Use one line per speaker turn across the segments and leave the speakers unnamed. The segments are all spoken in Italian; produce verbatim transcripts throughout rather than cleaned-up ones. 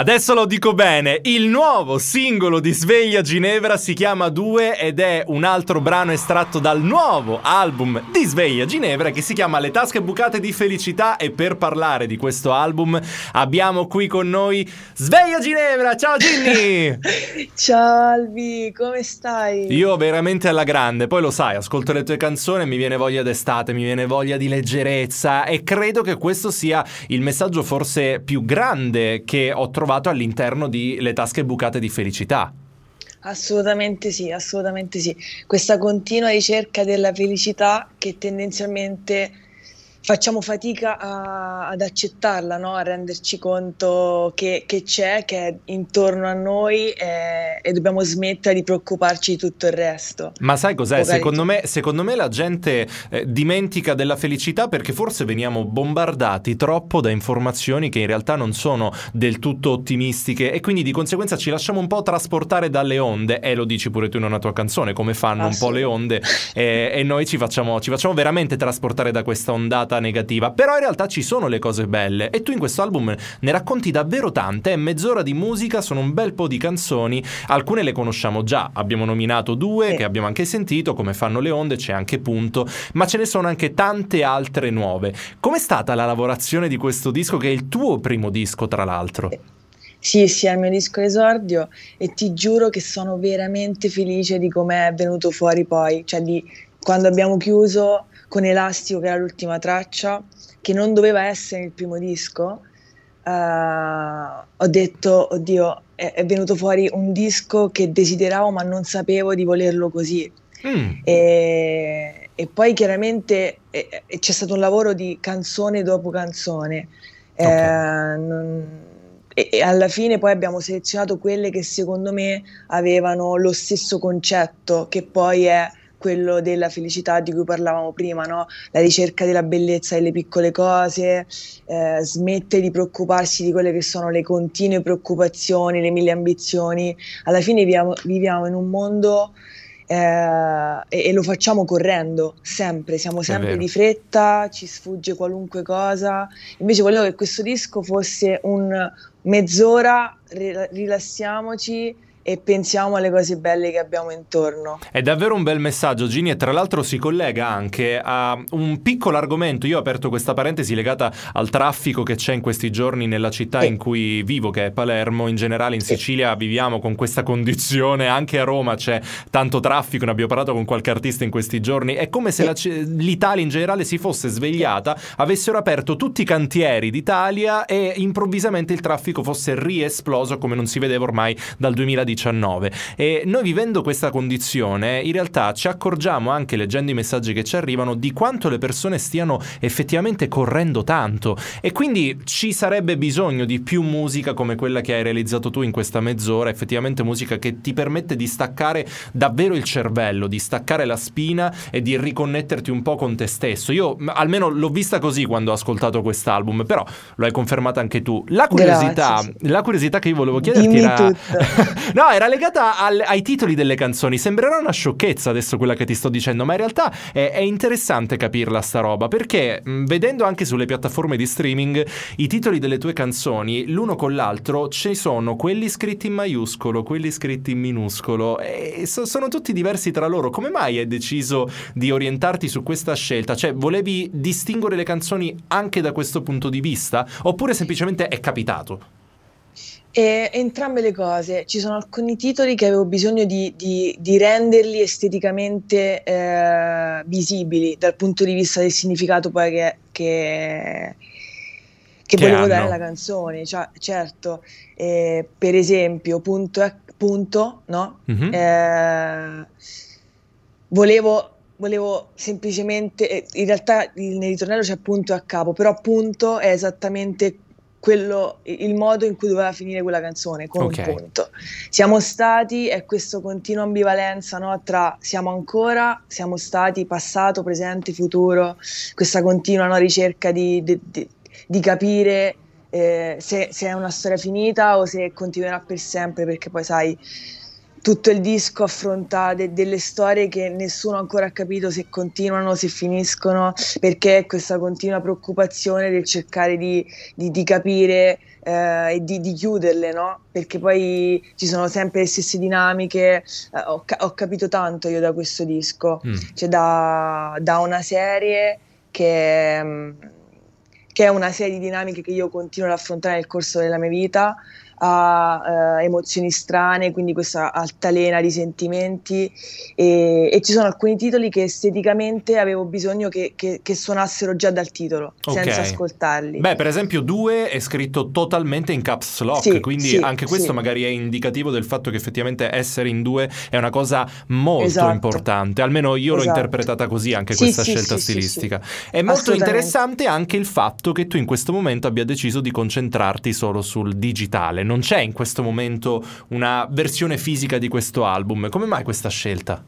Adesso lo dico bene, il nuovo singolo di Sveglia Ginevra si chiama Due ed è un altro brano estratto dal nuovo album di Sveglia Ginevra che si chiama Le tasche bucate di felicità. E per parlare di questo album abbiamo qui con noi Sveglia Ginevra. Ciao Ginny!
Ciao Albi, come stai?
Io veramente alla grande, poi lo sai, ascolto le tue canzoni e mi viene voglia d'estate, mi viene voglia di leggerezza e credo che questo sia il messaggio forse più grande che ho trovato all'interno di Le tasche bucate di felicità.
Assolutamente sì, assolutamente sì. Questa continua ricerca della felicità che tendenzialmente facciamo fatica a- ad accettarla, no? A renderci conto che, che c'è, che è intorno a noi e, e dobbiamo smettere di preoccuparci di tutto il resto.
Ma sai cos'è?
Magari
Secondo
tu-
me, secondo me la gente eh, dimentica della felicità perché forse veniamo bombardati troppo da informazioni che in realtà non sono del tutto ottimistiche e quindi di conseguenza ci lasciamo un po' trasportare dalle onde, e lo dici pure tu in una tua canzone, come fanno un po' le onde, e, e noi ci facciamo, ci facciamo veramente trasportare da questa ondata negativa. Però in realtà ci sono le cose belle e tu in questo album ne racconti davvero tante. È mezz'ora di musica, sono un bel po' di canzoni, alcune le conosciamo già, abbiamo nominato due
Sì.
che abbiamo anche sentito, come fanno le onde, c'è anche Punto, ma ce ne sono anche tante altre nuove. Com'è stata la lavorazione di questo disco, che è il tuo primo disco tra l'altro?
Sì, sì, è il mio disco d'esordio e ti giuro che sono veramente felice di come è venuto fuori poi, cioè di quando abbiamo chiuso con Elastico, che era l'ultima traccia, che non doveva essere il primo disco, eh, ho detto, oddio, è, è venuto fuori un disco che desideravo ma non sapevo di volerlo così.
Mm,
E, e poi chiaramente eh, eh, c'è stato un lavoro di canzone dopo canzone. Eh,
ok.
non- e, e alla fine poi abbiamo selezionato quelle che secondo me avevano lo stesso concetto, che poi è quello della felicità di cui parlavamo prima, no? La ricerca della bellezza delle piccole cose, eh, smette di preoccuparsi di quelle che sono le continue preoccupazioni, le mille ambizioni. Alla fine viviamo, viviamo in un mondo eh, e, e lo facciamo correndo, sempre, siamo
È
sempre
vero.
di fretta, ci sfugge qualunque cosa. Invece volevo che questo disco fosse un mezz'ora, rila- rilassiamoci e pensiamo alle cose belle che abbiamo intorno.
È davvero un bel messaggio, Gini, e tra l'altro si collega anche a un piccolo argomento. Io ho aperto questa parentesi legata al traffico che c'è in questi giorni nella città in
Sì,
cui vivo, che è Palermo. In generale in
sì,
Sicilia viviamo con questa condizione, anche a Roma c'è tanto traffico, ne abbiamo parlato con qualche artista in questi giorni. È come se
sì,
la c- l'Italia in generale si fosse
sì.
svegliata, avessero aperto tutti i cantieri d'Italia e improvvisamente il traffico fosse riesploso come non si vedeva ormai dal duemiladiciannove. E noi, vivendo questa condizione, in realtà ci accorgiamo, anche leggendo i messaggi che ci arrivano, di quanto le persone stiano effettivamente correndo tanto, e quindi ci sarebbe bisogno di più musica come quella che hai realizzato tu in questa mezz'ora, effettivamente musica che ti permette di staccare davvero il cervello, di staccare la spina e di riconnetterti un po' con te stesso. Io m- almeno l'ho vista così quando ho ascoltato quest'album, però lo hai confermato anche tu. La
Grazie,
curiosità,
sì.
la curiosità che io volevo chiederti
Dimmi
era
tutto.
no, era legata al- ai titoli delle canzoni. Sembrerà una sciocchezza adesso quella che ti sto dicendo, ma in realtà è, è interessante capirla sta roba, perché mh, vedendo anche sulle piattaforme di streaming i titoli delle tue canzoni, l'uno con l'altro, ci sono quelli scritti in maiuscolo, quelli scritti in minuscolo, e so- sono tutti diversi tra loro. Come mai hai deciso di orientarti su questa scelta? Cioè, volevi distinguere le canzoni anche da questo punto di vista? Oppure semplicemente è capitato?
E entrambe le cose, ci sono alcuni titoli che avevo bisogno di, di- di renderli esteticamente eh, visibili dal punto di vista del significato poi che, che- che
Che
volevo dare alla
hanno?
canzone. Cioè, certo, eh, per esempio, punto, e- punto, no?
Mhm.
Eh, volevo, volevo semplicemente, eh, in realtà il- nel ritornello c'è punto a capo, però punto è esattamente quello, il modo in cui doveva finire quella canzone, con un
Ok.
punto. Siamo stati, è questo continua ambivalenza, no, tra siamo ancora, siamo stati, passato, presente, futuro, questa continua, no, ricerca di, di- di- di capire eh, se, se è una storia finita o se continuerà per sempre, perché poi sai, tutto il disco affronta de- delle storie che nessuno ancora ha capito se continuano, se finiscono, perché è questa continua preoccupazione del cercare di, di- di capire eh, e di, di chiuderle, no? Perché poi ci sono sempre le stesse dinamiche. Eh, ho, ca- ho capito tanto io da questo disco,
Mm.
cioè da, da una serie che, mm, che è una serie di dinamiche che io continuo ad affrontare nel corso della mia vita, a eh, emozioni strane, quindi questa altalena di sentimenti, e, e ci sono alcuni titoli che esteticamente avevo bisogno che, che, che suonassero già dal titolo,
Ok.
senza ascoltarli.
Beh, per esempio due è scritto totalmente in caps lock,
Sì,
quindi
sì,
anche questo
sì.
magari è indicativo del fatto che effettivamente essere in due è una cosa molto
Esatto.
importante, almeno io l'ho
Esatto.
interpretata così, anche
Sì,
questa
sì,
scelta
sì, sì,
stilistica.
sì.
È molto
Assolutamente.
interessante anche il fatto che tu in questo momento abbia deciso di concentrarti solo sul digitale, non c'è in questo momento una versione fisica di questo album, come mai questa scelta?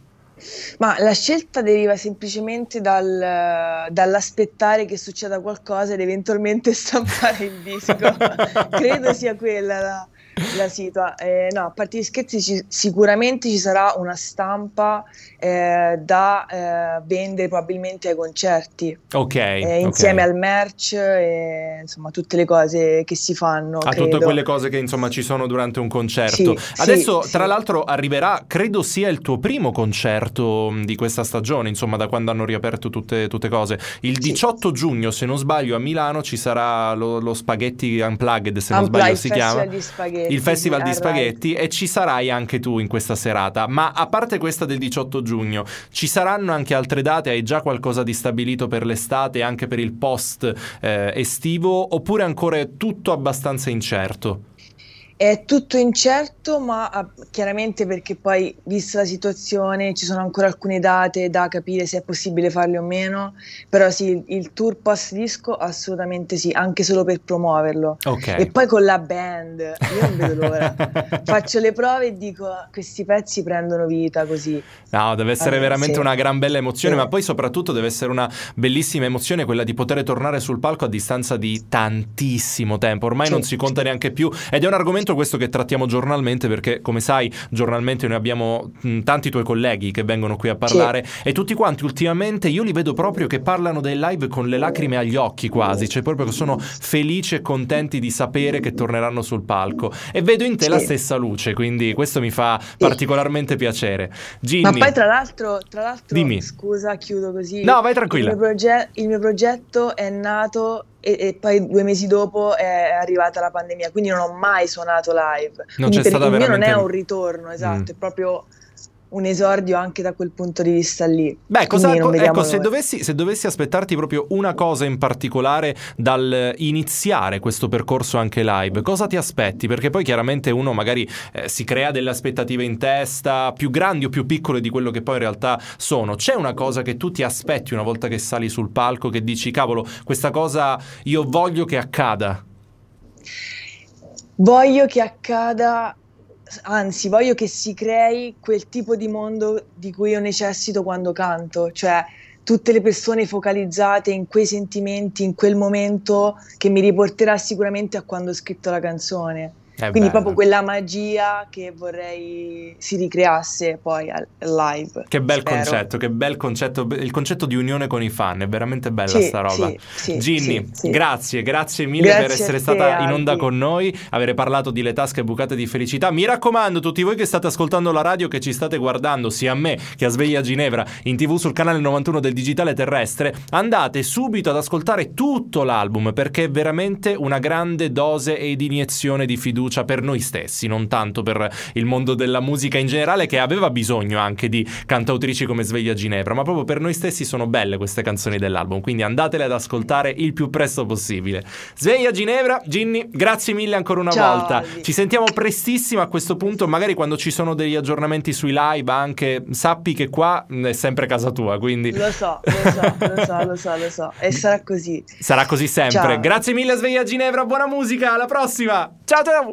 Ma la scelta deriva semplicemente dal, dall'aspettare che succeda qualcosa ed eventualmente stampare il disco. Credo sia quella la, la situa. Eh, no, a parte gli scherzi, ci- sicuramente ci sarà una stampa eh, da eh, vendere probabilmente ai concerti,
Ok,
eh, insieme
ok.
al merch e insomma tutte le cose che si fanno,
A tutte
credo.
quelle cose che insomma ci sono durante un concerto.
Sì, sì,
Adesso, tra
sì.
l'altro, arriverà, credo sia il tuo primo concerto mh, di questa stagione, insomma, da quando hanno riaperto tutte, tutte cose. Il
Sì.
diciotto giugno, se non sbaglio, a Milano ci sarà lo, lo Spaghetti Unplugged, se non
Ampla-
sbaglio
il
si
festival
chiama.
di spaghetti,
Il Festival
sì,
di
al Rai.
Spaghetti, e ci sarai anche tu in questa serata. Ma a parte questa del diciotto giugno, ci saranno anche altre date? Hai già qualcosa di stabilito per l'estate, anche per il post eh, estivo, oppure ancora è tutto abbastanza incerto?
È tutto incerto, ma ah, chiaramente perché poi, vista la situazione, ci sono ancora alcune date da capire se è possibile farle o meno, però sì, il, il tour post disco assolutamente sì, anche solo per promuoverlo.
Ok.
E poi con la band, io non vedo l'ora. Faccio le prove e dico, "Ah, questi pezzi prendono vita così."
No, deve essere
Ah,
veramente
sì,
una gran bella emozione,
sì.
ma poi soprattutto deve essere una bellissima emozione quella di poter tornare sul palco a distanza di tantissimo tempo. Ormai non
Sì,
si conta
sì.
neanche più, ed è un argomento questo che trattiamo giornalmente, perché come sai giornalmente noi abbiamo mh, tanti tuoi colleghi che vengono qui a parlare, e tutti quanti ultimamente io li vedo proprio che parlano del live con le lacrime agli occhi quasi, cioè proprio che sono felici e contenti di sapere che torneranno sul palco, e vedo in te la
Sì.
stessa luce, quindi questo mi fa
Sì.
particolarmente piacere.
Ma
Ginny,
poi tra l'altro, tra l'altro,
dimmi.
scusa, chiudo così.
No, vai
Il
tranquilla.
mio, proge- il mio progetto è nato e, e poi due mesi dopo è arrivata la pandemia, quindi non ho mai suonato live.
Non
Quindi
c'è
per
stata
il mio non
veramente...
è un ritorno, esatto,
Mm.
è proprio un esordio anche da quel punto di vista lì.
Beh, cosa,
Quindi non
co-
vediamo
ecco, se
l'ora.
dovessi, se dovessi aspettarti proprio una cosa in particolare dal iniziare questo percorso anche live, cosa ti aspetti? Perché poi chiaramente uno magari eh, si crea delle aspettative in testa, più grandi o più piccole di quello che poi in realtà sono. C'è una cosa che tu ti aspetti una volta che sali sul palco, che dici, cavolo, questa cosa io voglio che accada?
Voglio che accada, anzi, voglio che si crei quel tipo di mondo di cui io necessito quando canto, cioè tutte le persone focalizzate in quei sentimenti, in quel momento che mi riporterà sicuramente a quando ho scritto la canzone.
È
Quindi
bello.
proprio quella magia che vorrei si ricreasse poi al live.
Che bel
spero.
concetto, che bel concetto, il concetto di unione con i fan, è veramente bella
Sì,
sta roba.
sì, sì,
Ginny,
sì, sì.
grazie, grazie mille
Grazie
per essere
a te,
stata in onda
Albi.
con noi, avere parlato di Le tasche bucate di felicità. Mi raccomando, tutti voi che state ascoltando la radio, che ci state guardando, sia a me che a Sveglia Ginevra, in tv sul canale novantuno del Digitale Terrestre, andate subito ad ascoltare tutto l'album, perché è veramente una grande dose ed iniezione di fiducia per noi stessi, non tanto per il mondo della musica in generale, che aveva bisogno anche di cantautrici come Sveglia Ginevra, ma proprio per noi stessi sono belle queste canzoni dell'album, quindi andatele ad ascoltare il più presto possibile. Sveglia Ginevra, Ginny, grazie mille ancora una
Ciao,
volta.
Albi.
Ci sentiamo prestissimo a questo punto, magari quando ci sono degli aggiornamenti sui live, anche sappi che qua è sempre casa tua, quindi
Lo so, lo so, lo so, lo so, lo so. E sarà così.
sarà così sempre.
Ciao.
Grazie mille Sveglia Ginevra, buona musica, alla prossima. Ciao ciao.